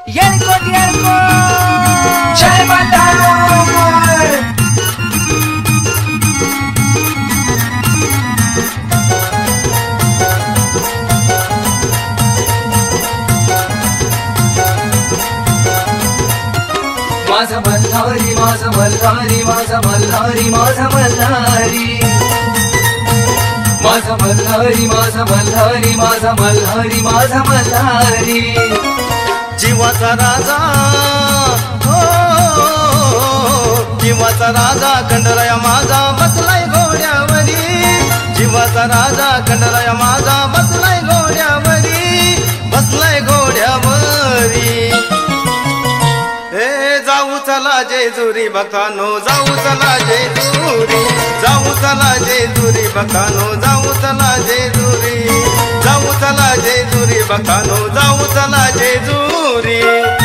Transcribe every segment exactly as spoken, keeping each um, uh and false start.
येळकोट येळकोट जय माता माझा मल्हारी माझा मल्हारी माझा मल्हारी माझा मल्हारी माझा मल्हारी माझा मल्हारी माझा मल्हारी माझा मल्हारी जीवाचा राजा हो जीवाचा राजा खंडराया माझा बसलाय घोड्यावरी जीवाचा राजा खंडराया माझा बसलाय घोड्यावरी बसलाय घोड्यावरी हे जाऊ चला जेजुरी बकानो जाऊ चला जेजुरी जाऊ चला जेजुरी बकानो जाऊ चला जेजुरी जाऊ चला जेजुरी बकानो जाऊ चला जेजुरी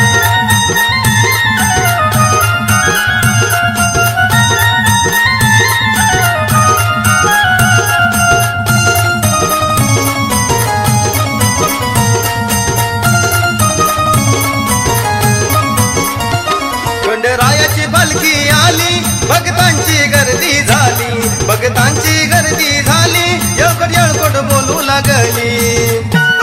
खंडरायाची पालखी आली भक्तांची गर्दी झाली भक्तांची गर्दी झाली येळकोट येळकोट बोलू लागली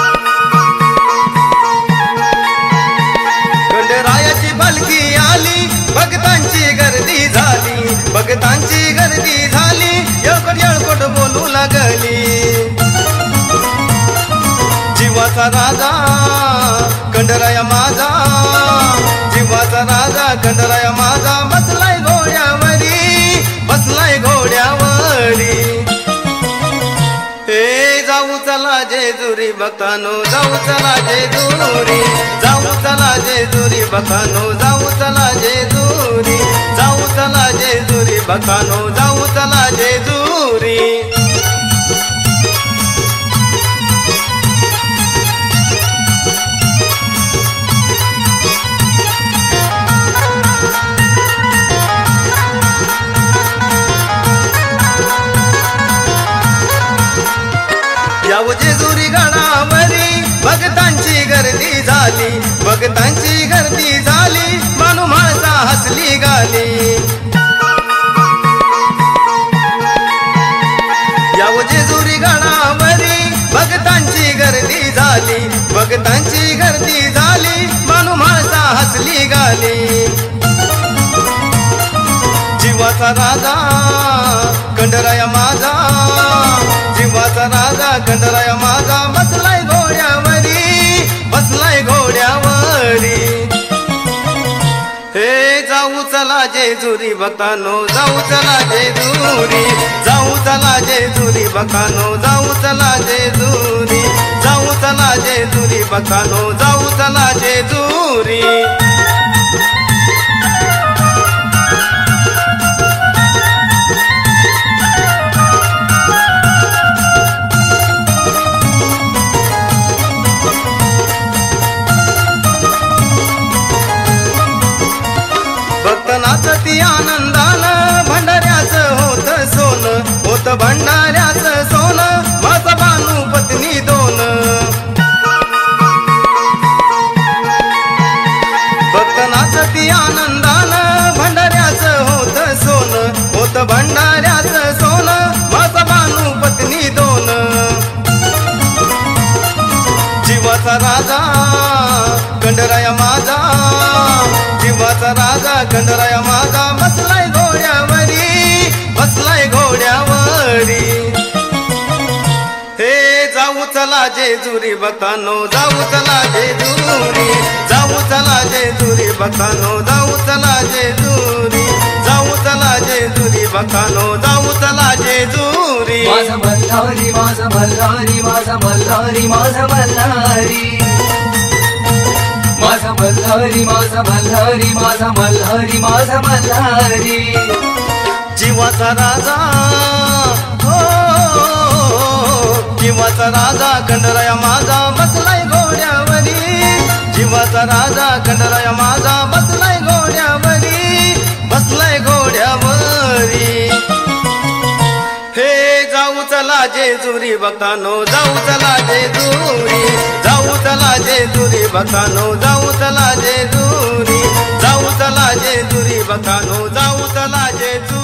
खंडरायाची पालखी आली भक्तांची गर्दी झाली भक्तांची गर्दी झाली येळकोट येळकोट बोलू लागली जीवाचा राजा खंडराया माझा जीवाचा राजा खंडराया माझा बसलाय घोड्यावरी बसलाय घोड्यावरी हे जाऊ चला जेजुरी बकानो जाऊ चला जेजुरी जाऊ चला जेजुरी बकानो जाऊ चला जेजुरी जाऊ चला जेजुरी बकानो जाऊ चला जेजुरी याव जेजुरी गडावरी भक्तांची गर्दी झाली भक्तांची गर्दी झाली मानू माणसा हसली गाली याव जेजुरी गडावरी भक्तांची गर्दी झाली भक्तांची गर्दी झाली मानू माणसा हसली गाली जीवाचा राजा खंडराया माझा जीवाचा राजा खंडराया माझा बसलाय घोड्यावरी बसलाय घोड्यावरी हे जाऊ चला जेजुरी बकानो जाऊ चला जेजुरी जाऊ चला जेजुरी बकानो जाऊ चला जेजुरी जाऊ चला जेजुरी बकानो जाऊ चला जेजुरी नाचती आनंदान भंडाऱ्याचं होत सोन होत भंडाऱ्याचं सोन माझा बानू पत्नी दोन भक्त नाचती आनंदान भंडाऱ्याचं होत सोन होत भंडाऱ्याचं सोन माझा बानू पत्नी दोन जीवाचा राजा खंडराया माझा जीवाचा राजा खंडराया माझा बसलाय घोड्यावरी बसलाय घोड्यावरी हे जाऊ चला जेजुरी बकानो जाऊ चला जेजुरी जाऊ चला जेजुरी बकानो जाऊ चला जेजुरी जाऊ चला जेजुरी बकानो जाऊ चला जेजुरी माझा मल्हारी माझा मल्हारी माझा मल्हारी माझा मल्हारी माझा मल्हारी माझा मल्हारी माझा मल्हारी माझा मल्हारी जीवाचा राजा हो जीवाचा राजा खंडराया माझा बसलाय घोड्यावरी जीवाचा राजा खंडराया माझा बसलाय घोड्यावरी बसलाय घोड्यावरी हे जाऊ चला जेजुरी बकानो जाऊ चला जेजुरी जाऊ चला जेजुरी बकानो जाऊ चला जे भक्तानो जाऊ चला जेजुरी